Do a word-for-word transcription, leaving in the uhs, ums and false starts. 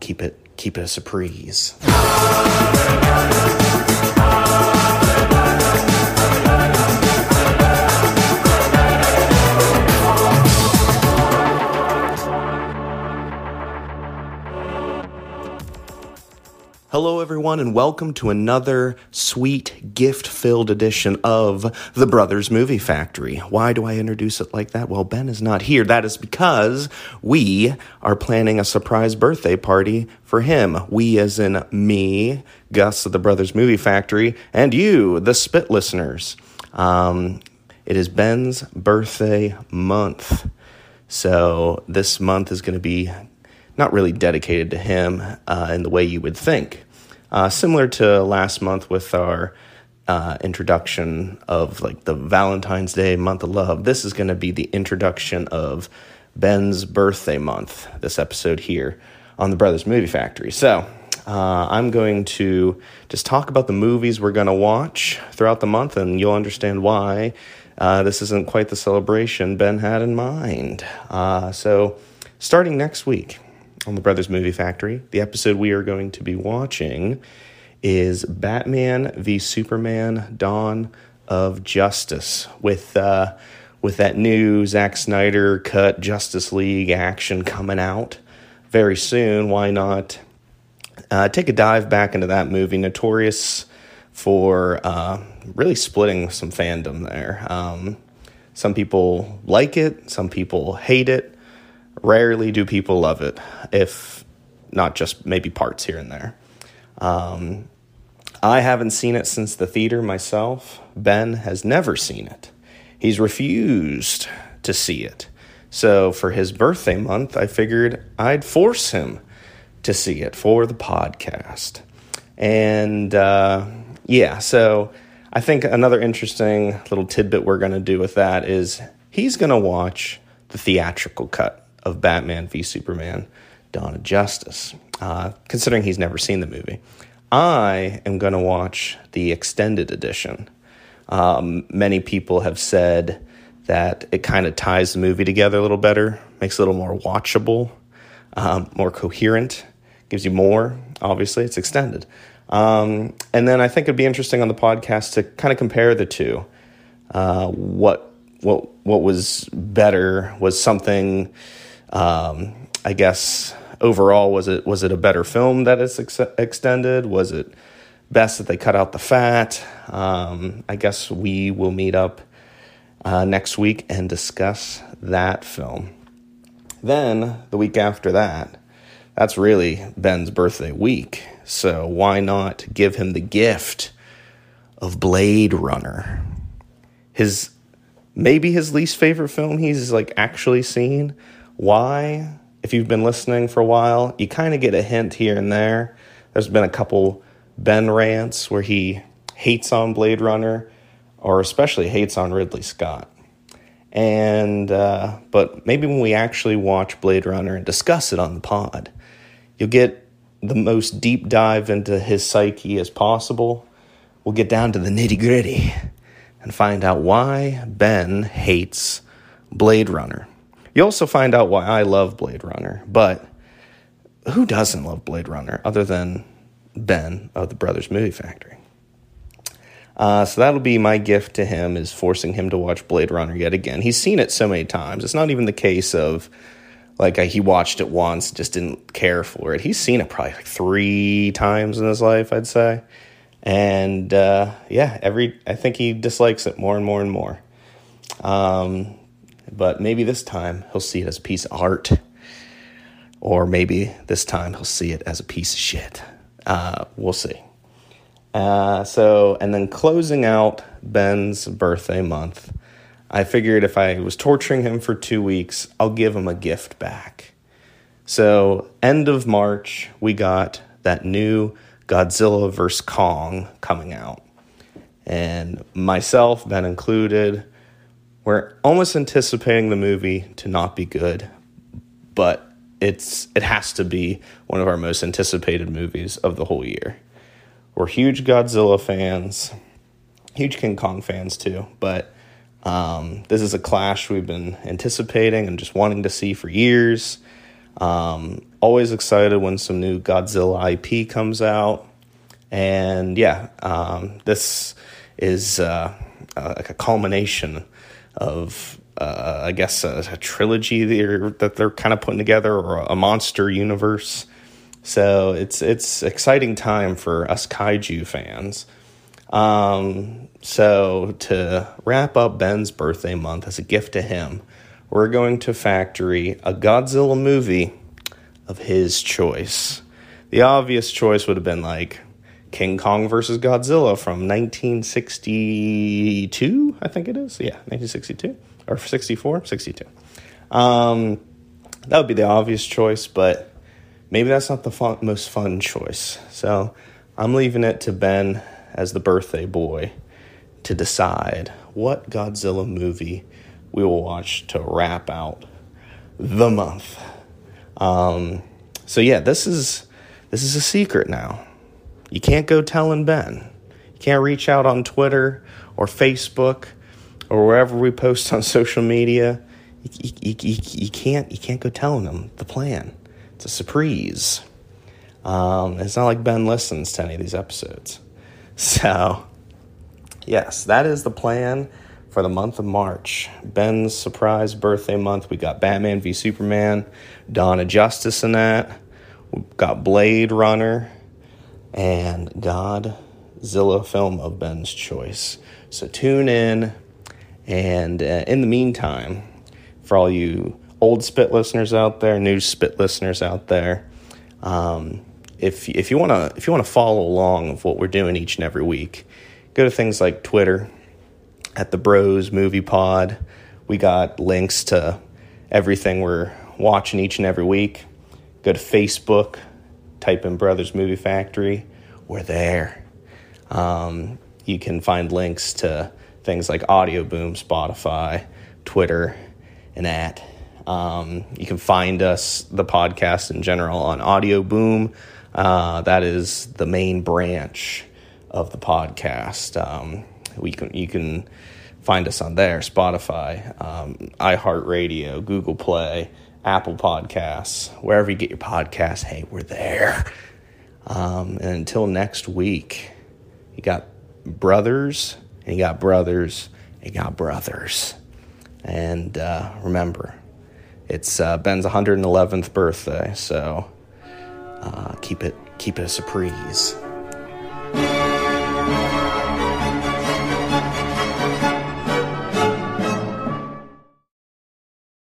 keep it keep it a surprise. Hello, everyone, and welcome to another sweet, gift-filled edition of The Brothers Movie Factory. Why do I introduce it like that? Well, Ben is not here. That is because we are planning a surprise birthday party for him. We as in me, Gus of The Brothers Movie Factory, and you, the Spit listeners. Um, it is Ben's birthday month. So this month is going to be not really dedicated to him uh, in the way you would think. Uh, similar to last month with our uh, introduction of like the Valentine's Day month of love, this is going to be the introduction of Ben's birthday month, this episode here on the Brothers Movie Factory. So uh, I'm going to just talk about the movies we're going to watch throughout the month, and you'll understand why uh, this isn't quite the celebration Ben had in mind. Uh, so starting next week on the Brothers Movie Factory, the episode we are going to be watching is Batman v Superman: Dawn of Justice, with uh, with that new Zack Snyder cut Justice League action coming out very soon. Why not uh, take a dive back into that movie, notorious for uh, really splitting some fandom there. Um, some people like it, some people hate it. Rarely do people love it, if not just maybe parts here and there. Um, I haven't seen it since the theater myself. Ben has never seen it. He's refused to see it. So for his birthday month, I figured I'd force him to see it for the podcast. And uh, yeah, so I think another interesting little tidbit we're going to do with that is he's going to watch the theatrical cut of Batman v Superman: Dawn of Justice, uh, considering he's never seen the movie. I am going to watch the extended edition. Um, many people have said that it kind of ties the movie together a little better, makes it a little more watchable, um, more coherent, gives you more. Obviously, it's extended. Um, and then I think it'd be interesting on the podcast to kind of compare the two. Uh, what what what was better? Was something Um, I guess overall, was it was it a better film that it's ex- extended? Was it best that they cut out the fat? Um, I guess we will meet up uh, next week and discuss that film. Then the week after that, that's really Ben's birthday week. So why not give him the gift of Blade Runner? His maybe his least favorite film he's like actually seen. Why? If you've been listening for a while, you kind of get a hint here and there. There's been a couple Ben rants where he hates on Blade Runner, or especially hates on Ridley Scott. And uh, but maybe when we actually watch Blade Runner and discuss it on the pod, you'll get the most deep dive into his psyche as possible. We'll get down to the nitty-gritty and find out why Ben hates Blade Runner. You also find out why I love Blade Runner, but who doesn't love Blade Runner other than Ben of the Brothers Movie Factory? Uh, so that'll be my gift to him, is forcing him to watch Blade Runner yet again. He's seen it so many times. It's not even the case of like uh, he watched it once, just didn't care for it. He's seen it probably like three times in his life, I'd say. And uh, yeah, every I think he dislikes it more and more and more. Um... But maybe this time he'll see it as a piece of art. Or maybe this time he'll see it as a piece of shit. Uh, we'll see. Uh, so, and then closing out Ben's birthday month, I figured if I was torturing him for two weeks, I'll give him a gift back. So, end of March, we got that new Godzilla versus. Kong coming out. And myself, Ben included, we're almost anticipating the movie to not be good, but it's it has to be one of our most anticipated movies of the whole year. We're huge Godzilla fans, huge King Kong fans too, but um, this is a clash we've been anticipating and just wanting to see for years. Um, always excited when some new Godzilla I P comes out. And yeah, um, this is uh, uh, like a culmination of, uh, I guess, a, a trilogy they're, that they're kind of putting together, or a monster universe. So it's it's exciting time for us kaiju fans. Um, so to wrap up Ben's birthday month, as a gift to him, we're going to factory a Godzilla movie of his choice. The obvious choice would have been like King Kong versus Godzilla from nineteen sixty-two, I think it is. Yeah, nineteen sixty-two. Or sixty-four? sixty-two. Um, that would be the obvious choice, but maybe that's not the fun, most fun choice. So I'm leaving it to Ben, as the birthday boy, to decide what Godzilla movie we will watch to wrap out the month. Um, so yeah, this is this is a secret now. You can't go telling Ben. You can't reach out on Twitter or Facebook or wherever we post on social media. You, you, you, you can't you can't go telling him the plan. It's a surprise. Um, it's not like Ben listens to any of these episodes. So, yes, that is the plan for the month of March. Ben's surprise birthday month. We got Batman v Superman, Dawn of Justice in that. We've got Blade Runner, and Godzilla film of Ben's choice. So tune in. And uh, in the meantime, for all you old Spit listeners out there, new Spit listeners out there, um, if if you wanna if you wanna follow along of what we're doing each and every week, go to things like Twitter at the Bros Movie Pod. We got links to everything we're watching each and every week. Go to Facebook, type in Brothers Movie Factory. We're there. Um, you can find links to things like Audio Boom, Spotify, Twitter, and at. Um, you can find us, the podcast in general, on Audio Boom. Uh, that is the main branch of the podcast. Um, we can you can find us on there, Spotify, um, iHeartRadio, Google Play, Apple Podcasts, wherever you get your podcasts. Hey, we're there. Um, and until next week, you got brothers, and you got brothers, and you got brothers. And uh, remember, it's uh, Ben's one hundred eleventh birthday, so uh, keep it keep it a surprise.